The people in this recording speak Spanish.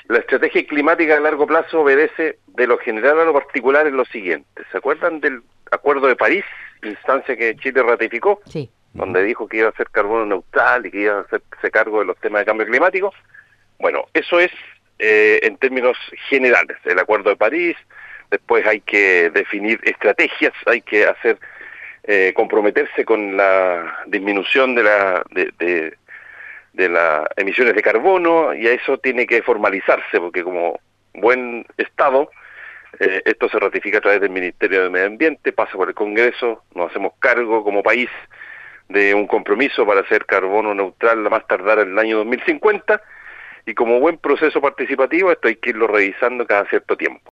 La estrategia climática a largo plazo obedece de lo general a lo particular en lo siguiente. ¿Se acuerdan del Acuerdo de París, instancia que Chile ratificó, Sí. donde dijo que iba a ser carbono neutral y que iba a hacerse cargo de los temas de cambio climático? Bueno, eso es en términos generales, el Acuerdo de París. Después hay que definir estrategias, hay que hacer comprometerse con la disminución de las emisiones de carbono, y a eso tiene que formalizarse, porque como buen Estado, esto se ratifica a través del Ministerio de Medio Ambiente, pasa por el Congreso, nos hacemos cargo como país de un compromiso para hacer carbono neutral a más tardar en el año 2050, y como buen proceso participativo esto hay que irlo revisando cada cierto tiempo.